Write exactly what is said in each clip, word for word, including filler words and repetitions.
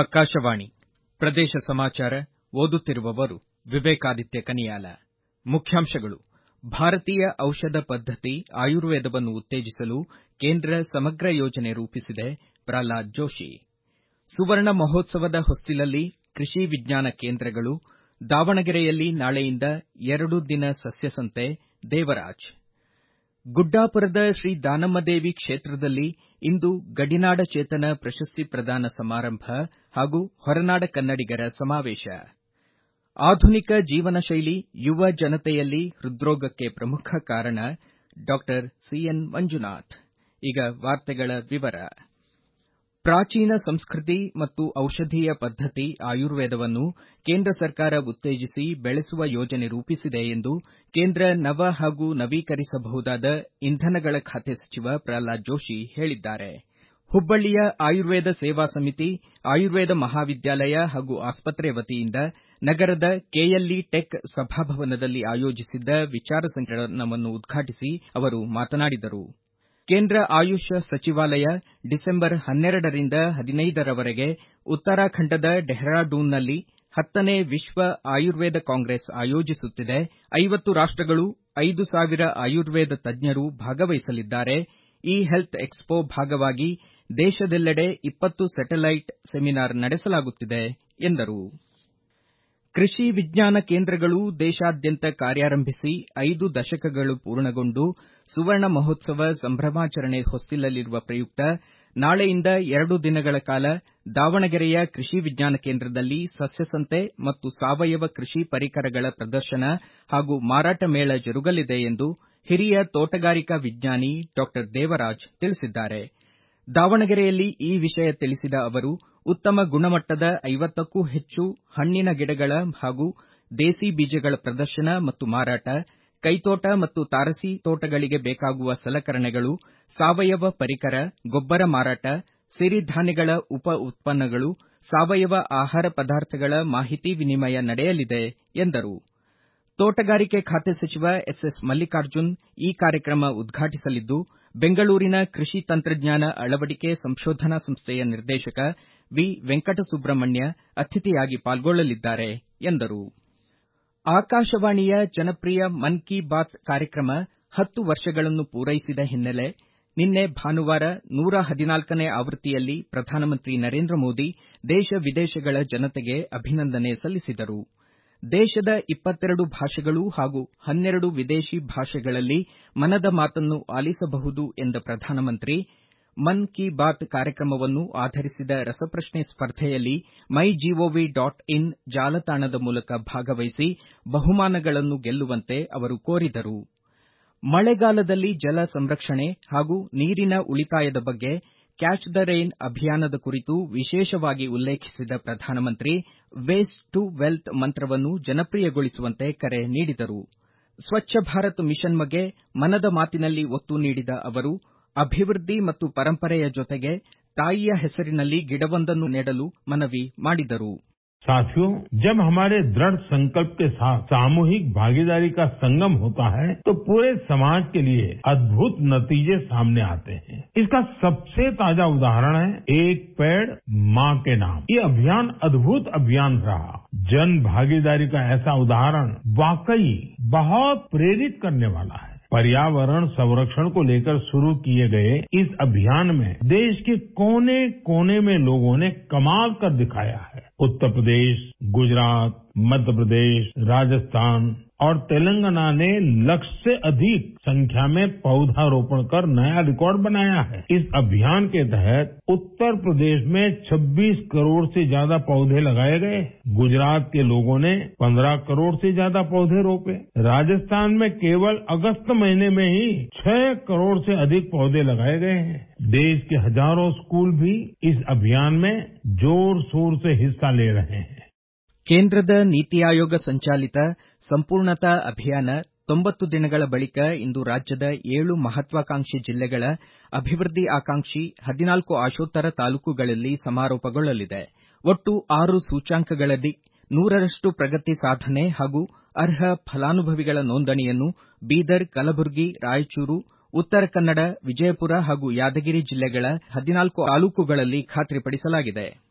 ಆಕಾಶವಾಣಿ ಪ್ರದೇಶ ಸಮಾಚಾರ ಓದುತ್ತಿರುವವರು ವಿವೇಕಾದಿತ್ಯ ಕನಿಯಾಲ. ಮುಖ್ಯಾಂಶಗಳು. ಭಾರತೀಯ ಔಷಧ ಪದ್ಧತಿ ಆಯುರ್ವೇದವನ್ನು ಉತ್ತೇಜಿಸಲು ಕೇಂದ್ರ ಸಮಗ್ರ ಯೋಜನೆ ರೂಪಿಸಿದೆ, ಪ್ರಹ್ಲಾದ್ ಜೋಶಿ. ಸುವರ್ಣ ಮಹೋತ್ಸವದ ಹೊಸ್ತಿಲಲ್ಲಿ ಕೃಷಿ ವಿಜ್ಞಾನ ಕೇಂದ್ರಗಳು, ದಾವಣಗೆರೆಯಲ್ಲಿ ನಾಳೆಯಿಂದ ಎರಡು ದಿನ ಸಸ್ಯಸಂತೆ, ದೇವರಾಜ್. ಗುಡ್ಡಾಪುರದ ಶ್ರೀ ದಾನಮ್ಮದೇವಿ ಕ್ಷೇತ್ರದಲ್ಲಿ ಇಂದು ಗಡಿನಾಡ ಚೇತನ ಪ್ರಶಸ್ತಿ ಪ್ರದಾನ ಸಮಾರಂಭ ಹಾಗೂ ಹೊರನಾಡ ಕನ್ನಡಿಗರ ಸಮಾವೇಶ. ಆಧುನಿಕ ಜೀವನ ಶೈಲಿ ಯುವ ಜನತೆಯಲ್ಲಿ ಹೃದ್ರೋಗಕ್ಕೆ ಪ್ರಮುಖ ಕಾರಣ, ಡಾ ಸಿ ಎನ್ ಮಂಜುನಾಥ್. ಈಗ ವಾರ್ತೆಗಳ ವಿವರ. ಪ್ರಾಚೀನ ಸಂಸ್ಕೃತಿ ಮತ್ತು ಔಷಧೀಯ ಪದ್ಧತಿ ಆಯುರ್ವೇದವನ್ನು ಕೇಂದ್ರ ಸರ್ಕಾರ ಉತ್ತೇಜಿಸಿ ಬೆಳೆಸುವ ಯೋಜನೆ ರೂಪಿಸಿದೆ ಎಂದು ಕೇಂದ್ರ ನವ ಹಾಗೂ ನವೀಕರಿಸಬಹುದಾದ ಇಂಧನಗಳ ಖಾತೆ ಸಚಿವ ಪ್ರಹ್ಲಾದ್ ಜೋಶಿ ಹೇಳಿದ್ದಾರೆ. ಹುಬ್ಬಳ್ಳಿಯ ಆಯುರ್ವೇದ ಸೇವಾ ಸಮಿತಿ, ಆಯುರ್ವೇದ ಮಹಾವಿದ್ಯಾಲಯ ಹಾಗೂ ಆಸ್ಪತ್ರೆ ವತಿಯಿಂದ ನಗರದ ಕೆಎಲ್ಇ ಟೆಕ್ ಸಭಾಭವನದಲ್ಲಿ ಆಯೋಜಿಸಿದ್ದ ವಿಚಾರ ಸಂಕಿರಣವನ್ನು ಉದ್ಘಾಟಿಸಿ ಅವರು ಮಾತನಾಡಿದರು. ಕೇಂದ್ರ ಆಯುಷ್ ಸಚಿವಾಲಯ ಡಿಸೆಂಬರ್ ಹನ್ನೆರಡರಿಂದ ಹದಿನೈದರವರೆಗೆ ಉತ್ತರಾಖಂಡದ ಡೆಹ್ರಾಡೂನ್ನಲ್ಲಿ ಹತ್ತನೇ ವಿಶ್ವ ಆಯುರ್ವೇದ ಕಾಂಗ್ರೆಸ್ ಆಯೋಜಿಸುತ್ತಿದೆ. ಐವತ್ತು ರಾಷ್ಟಗಳು, ಐದು ಸಾವಿರ ಆಯುರ್ವೇದ ತಜ್ಞರು ಭಾಗವಹಿಸಲಿದ್ದಾರೆ. ಇ ಹೆಲ್ತ್ ಎಕ್ಸ್ಪೋ ಭಾಗವಾಗಿ ದೇಶದೆಲ್ಲೆಡೆ ಇಪ್ಪತ್ತು ಸ್ಯಾಟಲೈಟ್ ಸೆಮಿನಾರ್ ನಡೆಸಲಾಗುತ್ತಿದೆ ಎಂದರು. ಕೃಷಿ ವಿಜ್ಞಾನ ಕೇಂದ್ರಗಳು ದೇಶಾದ್ಯಂತ ಕಾರ್ಯಾರಂಭಿಸಿ ಐದು ದಶಕಗಳು ಪೂರ್ಣಗೊಂಡು ಸುವರ್ಣ ಮಹೋತ್ಸವ ಸಂಭ್ರಮಾಚರಣೆ ಹೊಸ್ತಿಲಲ್ಲಿರುವ ಪ್ರಯುಕ್ತ ನಾಳೆಯಿಂದ ಎರಡು ದಿನಗಳ ಕಾಲ ದಾವಣಗೆರೆಯ ಕೃಷಿ ವಿಜ್ಞಾನ ಕೇಂದ್ರದಲ್ಲಿ ಸಸ್ಯಸಂತೆ ಮತ್ತು ಸಾವಯವ ಕೃಷಿ ಪರಿಕರಗಳ ಪ್ರದರ್ಶನ ಹಾಗೂ ಮಾರಾಟ ಮೇಳ ಜರುಗಲಿದೆ ಎಂದು ಹಿರಿಯ ತೋಟಗಾರಿಕಾ ವಿಜ್ಞಾನಿ ಡಾ ದೇವರಾಜ್ ತಿಳಿಸಿದ್ದಾರೆ. ದಾವಣಗೆರೆಯಲ್ಲಿ ಈ ವಿಷಯ ತಿಳಿಸಿದ ಅವರು, ಉತ್ತಮ ಗುಣಮಟ್ಟದ ಐವತ್ತಕ್ಕೂ ಹೆಚ್ಚು ಹಣ್ಣಿನ ಗಿಡಗಳ ಹಾಗೂ ದೇಸಿ ಬೀಜಗಳ ಪ್ರದರ್ಶನ ಮತ್ತು ಮಾರಾಟ, ಕೈತೋಟ ಮತ್ತು ತಾರಸಿ ತೋಟಗಳಿಗೆ ಬೇಕಾಗುವ ಸಲಕರಣೆಗಳು, ಸಾವಯವ ಪರಿಕರ, ಗೊಬ್ಬರ ಮಾರಾಟ, ಸಿರಿಧಾನ್ಯಗಳ ಉಪ ಉತ್ಪನ್ನಗಳು, ಸಾವಯವ ಆಹಾರ ಪದಾರ್ಥಗಳ ಮಾಹಿತಿ ವಿನಿಮಯ ನಡೆಯಲಿದೆ ಎಂದರು. ತೋಟಗಾರಿಕೆ ಖಾತೆ ಸಚಿವ ಎಸ್ ಎಸ್ ಮಲ್ಲಿಕಾರ್ಜುನ್ ಈ ಕಾರ್ಯಕ್ರಮ ಉದ್ಘಾಟಿಸಲಿದ್ದು, ಬೆಂಗಳೂರಿನ ಕೃಷಿ ತಂತ್ರಜ್ಞಾನ ಅಳವಡಿಕೆ ಸಂಶೋಧನಾ ಸಂಸ್ಥೆಯ ನಿರ್ದೇಶಕ ವಿ ವೆಂಕಟಸುಬ್ರಹ್ಮಣ್ಯ ಅತಿಥಿಯಾಗಿ ಪಾಲ್ಗೊಳ್ಳಲಿದ್ದಾರೆ ಎಂದರು. ಆಕಾಶವಾಣಿಯ ಜನಪ್ರಿಯ ಮನ್ ಕಿ ಬಾತ್ ಕಾರ್ಯಕ್ರಮ ಹತ್ತು ವರ್ಷಗಳನ್ನು ಪೂರೈಸಿದ ಹಿನ್ನೆಲೆ ನಿನ್ನೆ ಭಾನುವಾರ ನೂರ ಹದಿನಾಲ್ಕನೇ ಆವೃತ್ತಿಯಲ್ಲಿ ಪ್ರಧಾನಮಂತ್ರಿ ನರೇಂದ್ರ ಮೋದಿ ದೇಶ ವಿದೇಶಗಳ ಜನತೆಗೆ ಅಭಿನಂದನೆ ಸಲ್ಲಿಸಿದರು. ದೇಶದ ಇಪ್ಪತ್ತೆರಡು ಭಾಷೆಗಳು ಹಾಗೂ ಹನ್ನೆರಡು ವಿದೇಶಿ ಭಾಷೆಗಳಲ್ಲಿ ಮನದ ಮಾತನ್ನು ಆಲಿಸಬಹುದು ಎಂದ ಪ್ರಧಾನಮಂತ್ರಿ, ಮನ್ ಕಿ ಬಾತ್ ಕಾರ್ಯಕ್ರಮವನ್ನು ಆಧರಿಸಿದ ರಸಪ್ರಶ್ನೆ ಸ್ಪರ್ಧೆಯಲ್ಲಿ ಮೈ ಜಿಒವಿ ಡಾಟ್ ಇನ್ ಜಾಲತಾಣದ ಮೂಲಕ ಭಾಗವಹಿಸಿ ಬಹುಮಾನಗಳನ್ನು ಗೆಲ್ಲುವಂತೆ ಅವರು ಕೋರಿದರು. ಮಳೆಗಾಲದಲ್ಲಿ ಜಲ ಸಂರಕ್ಷಣೆ ಹಾಗೂ ನೀರಿನ ಉಳಿತಾಯದ ಬಗ್ಗೆ ಕ್ಯಾಚ್ ದ ರೈನ್ ಅಭಿಯಾನದ ಕುರಿತು ವಿಶೇಷವಾಗಿ ಉಲ್ಲೇಖಿಸಿದ ಪ್ರಧಾನಮಂತ್ರಿ, ವೇಸ್ಟ್ ಟು ವೆಲ್ತ್ ಮಂತ್ರವನ್ನು ಜನಪ್ರಿಯಗೊಳಿಸುವಂತೆ ಕರೆ ನೀಡಿದರು. ಸ್ವಚ್ಛ ಭಾರತ್ ಮಿಷನ್ ಬಗ್ಗೆ ಮನದ ಮಾತಿನಲ್ಲಿ ಒತ್ತು ನೀಡಿದ ಅವರು, ಅಭಿವೃದ್ಧಿ ಮತ್ತು ಪರಂಪರೆಯ ಜೊತೆಗೆ ತಾಯಿಯ ಹೆಸರಿನಲ್ಲಿ ಗಿಡವೊಂದನ್ನು ನೆಡಲು ಮನವಿ ಮಾಡಿದರು. साथियों, जब हमारे दृढ़ संकल्प के साथ सामूहिक भागीदारी का संगम होता है तो पूरे समाज के लिए अद्भुत नतीजे सामने आते हैं. इसका सबसे ताजा उदाहरण है एक पेड़ माँ के नाम. ये अभियान अद्भुत अभियान रहा. जन भागीदारी का ऐसा उदाहरण वाकई बहुत प्रेरित करने वाला है. पर्यावरण संरक्षण को लेकर शुरू किए गए इस अभियान में देश के कोने कोने में लोगों ने कमाल कर दिखाया है. उत्तर प्रदेश, गुजरात, मध्य प्रदेश, राजस्थान और तेलंगाना ने लक्ष्य से अधिक संख्या में पौधारोपण कर नया रिकॉर्ड बनाया है. इस अभियान के तहत उत्तर प्रदेश में छब्बीस करोड़ से ज्यादा पौधे लगाए गए. गुजरात के लोगों ने पंद्रह करोड़ से ज्यादा पौधे रोपे. राजस्थान में केवल अगस्त महीने में ही छह करोड़ से अधिक पौधे लगाए गए हैं. देश के हजारों स्कूल भी इस अभियान में जोर शोर से हिस्सा ले रहे हैं. ಕೇಂದ್ರದ ನೀತಿ ಆಯೋಗ ಸಂಚಾಲಿತ ಸಂಪೂರ್ಣತಾ ಅಭಿಯಾನ ತೊಂಬತ್ತು ದಿನಗಳ ಬಳಿಕ ಇಂದು ರಾಜ್ಯದ ಏಳು ಮಹತ್ವಾಕಾಂಕ್ಷಿ ಜಿಲ್ಲೆಗಳ ಅಭಿವೃದ್ಧಿ ಆಕಾಂಕ್ಷಿ ಹದಿನಾಲ್ಕು ಆಶೋತ್ತರ ತಾಲೂಕುಗಳಲ್ಲಿ ಸಮಾರೋಪಗೊಳ್ಳಲಿದೆ. ಒಟ್ಟು ಆರು ಸೂಚ್ಯಾಂಕಗಳಲ್ಲಿ ನೂರರಷ್ಟು ಪ್ರಗತಿ ಸಾಧನೆ ಹಾಗೂ ಅರ್ಹ ಫಲಾನುಭವಿಗಳ ನೋಂದಣಿಯನ್ನು ಬೀದರ್, ಕಲಬುರಗಿ, ರಾಯಚೂರು, ಉತ್ತರ ಕನ್ನಡ, ವಿಜಯಪುರ ಹಾಗೂ ಯಾದಗಿರಿ ಜಿಲ್ಲೆಗಳ ಹದಿನಾಲ್ಕು ತಾಲೂಕುಗಳಲ್ಲಿ ಖಾತ್ರಿಪಡಿಸಲಾಗಿದೆ.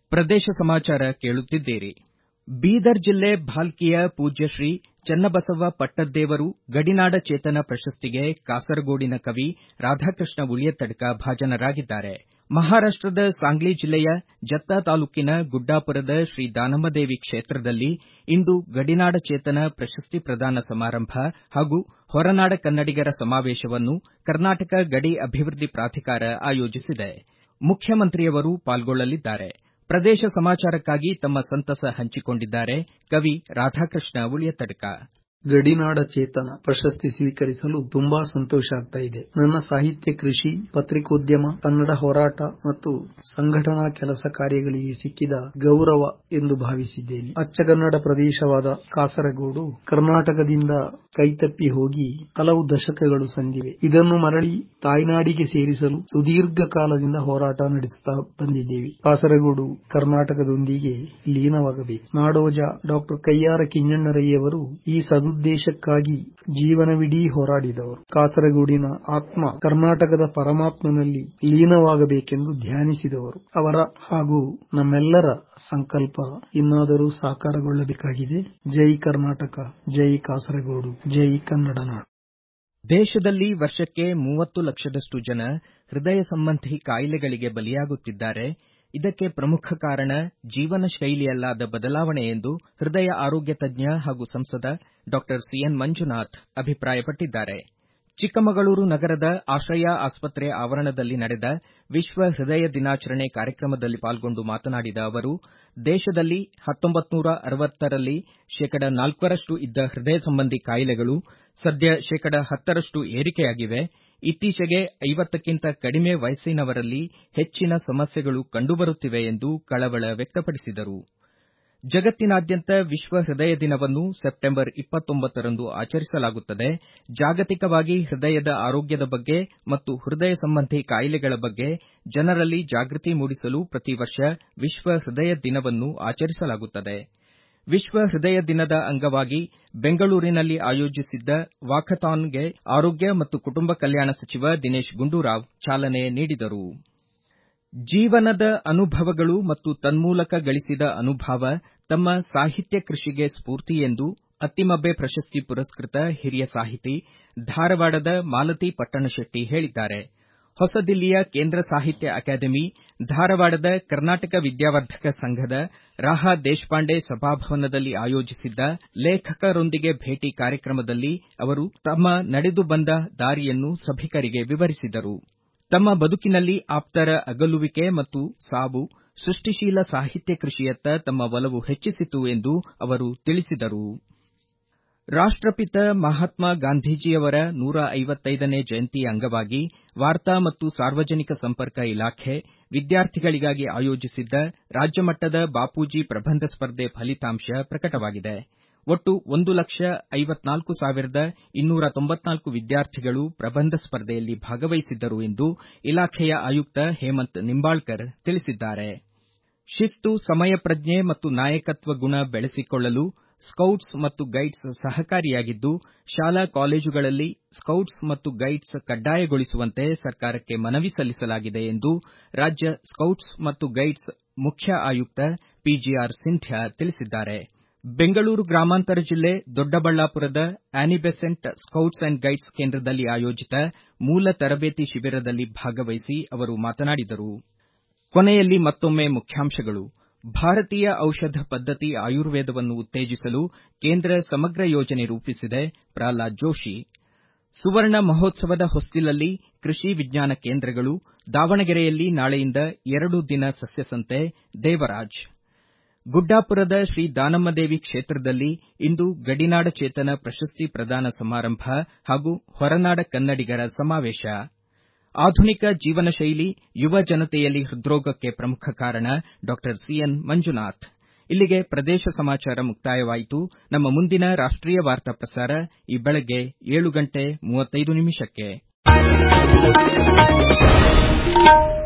ಪ್ರದೇಶ ಸಮಾಚಾರ ಕೇಳುತ್ತಿದ್ದೀರಿ. ಬೀದರ್ ಜಿಲ್ಲೆ ಭಾಲ್ಕಿಯ ಪೂಜ್ಯ ಶ್ರೀ ಚನ್ನಬಸವ ಪಟ್ಟದ್ದೇವರು ಗಡಿನಾಡ ಚೇತನ ಪ್ರಶಸ್ತಿಗೆ ಕಾಸರಗೋಡಿನ ಕವಿ ರಾಧಾಕೃಷ್ಣ ಉಳಿಯತಡ್ಕ ಭಾಜನರಾಗಿದ್ದಾರೆ. ಮಹಾರಾಷ್ಟದ ಸಾಂಗ್ಲಿ ಜಿಲ್ಲೆಯ ಜತ್ತ ತಾಲೂಕಿನ ಗುಡ್ಡಾಪುರದ ಶ್ರೀ ದಾನಮ್ಮದೇವಿ ಕ್ಷೇತ್ರದಲ್ಲಿ ಇಂದು ಗಡಿನಾಡ ಚೇತನ ಪ್ರಶಸ್ತಿ ಪ್ರದಾನ ಸಮಾರಂಭ ಹಾಗೂ ಹೊರನಾಡ ಕನ್ನಡಿಗರ ಸಮಾವೇಶವನ್ನು ಕರ್ನಾಟಕ ಗಡಿ ಅಭಿವೃದ್ಧಿ ಪ್ರಾಧಿಕಾರ ಆಯೋಜಿಸಿದೆ. ಮುಖ್ಯಮಂತ್ರಿಯವರು ಪಾಲ್ಗೊಳ್ಳಲಿದ್ದಾರೆ. ಪ್ರದೇಶ ಸಮಾಚಾರಕ್ಕಾಗಿ ತಮ್ಮ ಸಂತಸ ಹಂಚಿಕೊಂಡಿದ್ದಾರೆ ಕವಿ ರಾಧಾಕೃಷ್ಣ ಉಳಿಯತಡ್ಕ. ಗಡಿನಾಡ ಚೇತನ ಪ್ರಶಸ್ತಿ ಸ್ವೀಕರಿಸಲು ತುಂಬಾ ಸಂತೋಷ ಆಗ್ತಾ ಇದೆ. ನನ್ನ ಸಾಹಿತ್ಯ, ಕೃಷಿ, ಪತ್ರಿಕೋದ್ಯಮ, ಕನ್ನಡ ಹೋರಾಟ ಮತ್ತು ಸಂಘಟನಾ ಕೆಲಸ ಕಾರ್ಯಗಳಿಗೆ ಸಿಕ್ಕಿದ ಗೌರವ ಎಂದು ಭಾವಿಸಿದ್ದೇನೆ. ಅಚ್ಚಗನ್ನಡ ಪ್ರದೇಶವಾದ ಕಾಸರಗೋಡು ಕರ್ನಾಟಕದಿಂದ ಕೈತಪ್ಪಿ ಹೋಗಿ ಹಲವು ದಶಕಗಳು ಸಂದಿವೆ. ಇದನ್ನು ಮರಳಿ ತಾಯ್ನಾಡಿಗೆ ಸೇರಿಸಲು ಸುದೀರ್ಘ ಕಾಲದಿಂದ ಹೋರಾಟ ನಡೆಸುತ್ತಾ ಬಂದಿದ್ದೇವೆ. ಕಾಸರಗೋಡು ಕರ್ನಾಟಕದೊಂದಿಗೆ ಲೀನವಾಗಬೇಕು. ನಾಡೋಜ ಡಾಕ್ಟರ್ ಕಯ್ಯಾರ ಕಿಞ್ಞಣ್ಣರಯ್ಯವರು ಈ ಸದುದ್ದೇಶಕ್ಕಾಗಿ ಜೀವನವಿಡೀ ಹೋರಾಡಿದವರು. ಕಾಸರಗೋಡಿನ ಆತ್ಮ ಕರ್ನಾಟಕದ ಪರಮಾತ್ಮನಲ್ಲಿ ಲೀನವಾಗಬೇಕೆಂದು ಧ್ಯಾನಿಸಿದವರು. ಅವರ ಹಾಗೂ ನಮ್ಮೆಲ್ಲರ ಸಂಕಲ್ಪ ಇನ್ನಾದರೂ ಸಾಕಾರಗೊಳ್ಳಬೇಕಾಗಿದೆ. ಜೈ ಕರ್ನಾಟಕ, ಜೈ ಕಾಸರಗೋಡು, ಜೈ ಕನ್ನಡ ನಾಡು. ದೇಶದಲ್ಲಿ ವರ್ಷಕ್ಕೆ ಮೂವತ್ತು ಲಕ್ಷದಷ್ಟು ಜನ ಹೃದಯ ಸಂಬಂಧಿ ಕಾಯಿಲೆಗಳಿಗೆ ಬಲಿಯಾಗುತ್ತಿದ್ದಾರೆ. ಇದಕ್ಕೆ ಪ್ರಮುಖ ಕಾರಣ ಜೀವನ ಶೈಲಿಯಲ್ಲಾದ ಬದಲಾವಣೆ ಎಂದು ಹೃದಯ ಆರೋಗ್ಯ ತಜ್ಞ ಹಾಗೂ ಸಂಸದ ಡಾ ಸಿಎನ್ ಮಂಜುನಾಥ್ ಅಭಿಪ್ರಾಯಪಟ್ಟಿದ್ದಾರೆ. ಚಿಕ್ಕಮಗಳೂರು ನಗರದ ಆಶ್ರಯ ಆಸ್ಪತ್ರೆ ಆವರಣದಲ್ಲಿ ನಡೆದ ವಿಶ್ವ ಹೃದಯ ದಿನಾಚರಣೆ ಕಾರ್ಯಕ್ರಮದಲ್ಲಿ ಪಾಲ್ಗೊಂಡು ಮಾತನಾಡಿದ ಅವರು, ದೇಶದಲ್ಲಿ ಹತ್ತೊಂಬತ್ತು ನೂರ ಅರವತ್ತರಲ್ಲಿ ಶೇಕಡ ನಾಲ್ಕರಷ್ಟು ಇದ್ದ ಹೃದಯ ಸಂಬಂಧಿ ಕಾಯಿಲೆಗಳು ಸದ್ಯ ಶೇಕಡ ಹತ್ತರಷ್ಟು ಏರಿಕೆಯಾಗಿವೆ. ಇತ್ತೀಚೆಗೆ ಐವತ್ತಕ್ಕಿಂತ ಕಡಿಮೆ ವಯಸ್ಸಿನವರಲ್ಲಿ ಹೆಚ್ಚಿನ ಸಮಸ್ಯೆಗಳು ಕಂಡುಬರುತ್ತಿವೆ ಎಂದು ಕಳವಳ ವ್ಯಕ್ತಪಡಿಸಿದರು. ಜಗತ್ತಿನಾದ್ಯಂತ ವಿಶ್ವ ಹೃದಯ ದಿನವನ್ನು ಸೆಪ್ಟೆಂಬರ್ ಇಪ್ಪತ್ತೊಂಬತ್ತರಂದು ಆಚರಿಸಲಾಗುತ್ತದೆ. ಜಾಗತಿಕವಾಗಿ ಹೃದಯದ ಆರೋಗ್ಯದ ಬಗ್ಗೆ ಮತ್ತು ಹೃದಯ ಸಂಬಂಧಿ ಕಾಯಿಲೆಗಳ ಬಗ್ಗೆ ಜನರಲ್ಲಿ ಜಾಗೃತಿ ಮೂಡಿಸಲು ಪ್ರತಿ ವರ್ಷ ವಿಶ್ವ ಹೃದಯ ದಿನವನ್ನು ಆಚರಿಸಲಾಗುತ್ತದೆ. ವಿಶ್ವ ಹೃದಯ ದಿನದ ಅಂಗವಾಗಿ ಬೆಂಗಳೂರಿನಲ್ಲಿ ಆಯೋಜಿಸಿದ್ದ ವಾಕಥಾನ್ಗೆ ಆರೋಗ್ಯ ಮತ್ತು ಕುಟುಂಬ ಕಲ್ಯಾಣ ಸಚಿವ ದಿನೇಶ್ ಗುಂಡೂರಾವ್ ಚಾಲನೆ ನೀಡಿದರು. ಜೀವನದ ಅನುಭವಗಳು ಮತ್ತು ತನ್ಮೂಲಕ ಗಳಿಸಿದ ಅನುಭವ ತಮ್ಮ ಸಾಹಿತ್ಯ ಕೃಷಿಗೆ ಸ್ಫೂರ್ತಿ ಎಂದು ಅತ್ತಿಮಬ್ಬೆ ಪ್ರಶಸ್ತಿ ಪುರಸ್ಕೃತ ಹಿರಿಯ ಸಾಹಿತಿ ಧಾರವಾಡದ ಮಾಲತಿ ಪಟ್ಟಣಶೆಟ್ಟಿ ಹೇಳಿದ್ದಾರೆ. ಹೊಸದಿಲ್ಲಿಯ ಕೇಂದ್ರ ಸಾಹಿತ್ಯ ಅಕಾಡೆಮಿ, ಧಾರವಾಡದ ಕರ್ನಾಟಕ ವಿದ್ಯಾವರ್ಧಕ ಸಂಘದ ರಾಹಾ ದೇಶಪಾಂಡೆ ಸಭಾಭವನದಲ್ಲಿ ಆಯೋಜಿಸಿದ್ದ ಲೇಖಕರೊಂದಿಗೆ ಭೇಟಿ ಕಾರ್ಯಕ್ರಮದಲ್ಲಿ ಅವರು ತಮ್ಮ ನಡೆದು ಬಂದ ದಾರಿಯನ್ನು ಸಭಿಕರಿಗೆ ವಿವರಿಸಿದರು. ತಮ್ಮ ಬದುಕಿನಲ್ಲಿ ಆಪ್ತರ ಅಗಲುವಿಕೆ ಮತ್ತು ಸಾವು ಸೃಷ್ಟಿಶೀಲ ಸಾಹಿತ್ಯ ಕೃಷಿಯತ್ತ ತಮ್ಮ ಒಲವು ಹೆಚ್ಚಿಸಿತು ಎಂದು ಅವರು ತಿಳಿಸಿದರು. ರಾಷ್ಟ್ರಪಿತ ಮಹಾತ್ಮ ಗಾಂಧೀಜಿಯವರ ನೂರ ಐವತ್ತೈದನೇ ಜಯಂತಿಯ ಅಂಗವಾಗಿ ವಾರ್ತಾ ಮತ್ತು ಸಾರ್ವಜನಿಕ ಸಂಪರ್ಕ ಇಲಾಖೆ ವಿದ್ಯಾರ್ಥಿಗಳಿಗಾಗಿ ಆಯೋಜಿಸಿದ್ದ ರಾಜ್ಯಮಟ್ಟದ ಬಾಪೂಜಿ ಪ್ರಬಂಧ ಸ್ಪರ್ಧೆ ಫಲಿತಾಂಶ ಪ್ರಕಟವಾಗಿದೆ. ಒಟ್ಟು ಒಂದು ಲಕ್ಷ ಐವತ್ನಾಲ್ಕು ಸಾವಿರದ ಇನ್ನೂರ ತೊಂಬತ್ನಾಲ್ಕು ವಿದ್ಯಾರ್ಥಿಗಳು ಪ್ರಬಂಧ ಸ್ಪರ್ಧೆಯಲ್ಲಿ ಭಾಗವಹಿಸಿದ್ದರು ಎಂದು ಇಲಾಖೆಯ ಆಯುಕ್ತ ಹೇಮಂತ್ ನಿಂಬಾಳ್ಕರ್ ತಿಳಿಸಿದ್ದಾರೆ. ಶಿಸ್ತು, ಸಮಯ ಪ್ರಜ್ಞೆ ಮತ್ತು ನಾಯಕತ್ವ ಗುಣ ಬೆಳೆಸಿಕೊಳ್ಳಲು ಸ್ಕೌಟ್ಸ್ ಮತ್ತು ಗೈಡ್ಸ್ ಸಹಕಾರಿಯಾಗಿದ್ದು, ಶಾಲಾ ಕಾಲೇಜುಗಳಲ್ಲಿ ಸ್ಕೌಟ್ಸ್ ಮತ್ತು ಗೈಡ್ಸ್ ಕಡ್ಡಾಯಗೊಳಿಸುವಂತೆ ಸರ್ಕಾರಕ್ಕೆ ಮನವಿ ಸಲ್ಲಿಸಲಾಗಿದೆ ಎಂದು ರಾಜ್ಯ ಸ್ಕೌಟ್ಸ್ ಮತ್ತು ಗೈಡ್ಸ್ ಮುಖ್ಯ ಆಯುಕ್ತ ಪಿಜಿಆರ್ ಸಿಂಧ್ಯಾ ತಿಳಿಸಿದ್ದಾರೆ. ಬೆಂಗಳೂರು ಗ್ರಾಮಾಂತರ ಜಿಲ್ಲೆ ದೊಡ್ಡಬಳ್ಳಾಪುರದ ಆನಿ ಬೆಸೆಂಟ್ ಸ್ಕೌಟ್ಸ್ ಅಂಡ್ ಗೈಡ್ಸ್ ಕೇಂದ್ರದಲ್ಲಿ ಆಯೋಜಿತ ಮೂಲ ತರಬೇತಿ ಶಿಬಿರದಲ್ಲಿ ಭಾಗವಹಿಸಿ ಅವರು ಮಾತನಾಡಿದರು. ಕೊನೆಯಲ್ಲಿ ಮತ್ತೊಮ್ಮೆ ಮುಖ್ಯಾಂಶಗಳು. ಭಾರತೀಯ ಔಷಧ ಪದ್ಧತಿ ಆಯುರ್ವೇದವನ್ನು ಉತ್ತೇಜಿಸಲು ಕೇಂದ್ರ ಸಮಗ್ರ ಯೋಜನೆ ರೂಪಿಸಿದೆ, ಪ್ರಹ್ಲಾದ್ ಜೋಶಿ. ಸುವರ್ಣ ಮಹೋತ್ಸವದ ಹೊಸ್ತಿಲಲ್ಲಿ ಕೃಷಿ ವಿಜ್ಞಾನ ಕೇಂದ್ರಗಳು, ದಾವಣಗೆರೆಯಲ್ಲಿ ನಾಳೆಯಿಂದ ಎರಡು ದಿನ ಸಸ್ಯಸಂತೆ, ದೇವರಾಜ್. ಗುಡ್ಡಾಪುರದ ಶ್ರೀ ದಾನಮ್ಮದೇವಿ ಕ್ಷೇತ್ರದಲ್ಲಿ ಇಂದು ಗಡಿನಾಡ ಚೇತನ ಪ್ರಶಸ್ತಿ ಪ್ರದಾನ ಸಮಾರಂಭ ಹಾಗೂ ಹೊರನಾಡ ಕನ್ನಡಿಗರ ಸಮಾವೇಶ. ಆಧುನಿಕ ಜೀವನ ಶೈಲಿ ಯುವ ಜನತೆಯಲ್ಲಿ ಹೃದ್ರೋಗಕ್ಕೆ ಪ್ರಮುಖ ಕಾರಣ ಡಾ ಸಿಎನ್ ಮಂಜುನಾಥ್. ಇಲ್ಲಿಗೆ ಪ್ರದೇಶ ಸಮಾಚಾರ ಮುಕ್ತಾಯವಾಯಿತು. ನಮ್ಮ ಮುಂದಿನ ರಾಷ್ಟ್ರೀಯ ವಾರ್ತಾ ಪ್ರಸಾರ ಈ ಬೆಳಗ್ಗೆ ಏಳು ಗಂಟೆ ಮೂವತ್ತೈದು ನಿಮಿಷಕ್ಕೆ.